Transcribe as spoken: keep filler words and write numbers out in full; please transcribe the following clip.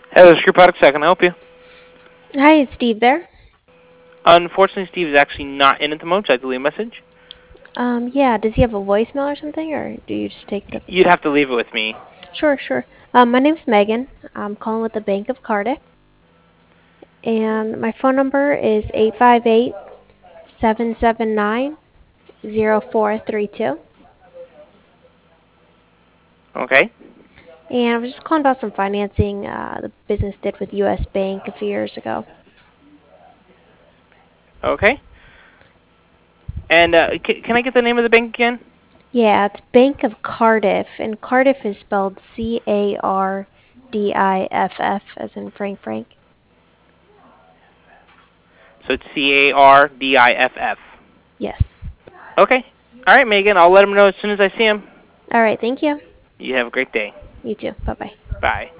Hello, Secure Products. How can I help you? Hi, is Steve there? Unfortunately, Steve is actually not in at the moment. Should I delete a message? Um, yeah, does he have a voicemail or something, or do you just take the... You'd have to leave it with me. Sure, sure. Um, my name's Megan. I'm calling with the Bank of Cardiff, and my phone number is eight five eight, seven seven nine, zero four three two. Okay. And I was just calling about some financing uh, the business did with U S Bank a few years ago. Okay. And uh, c- can I get the name of the bank again? Yeah, it's Bank of Cardiff, and Cardiff is spelled C A R D I F F, as in Frank Frank. So it's C A R D I F F. Yes. Okay. All right, Megan. I'll let him know as soon as I see him. All right, thank you. You have a great day. You too. Bye-bye. Bye.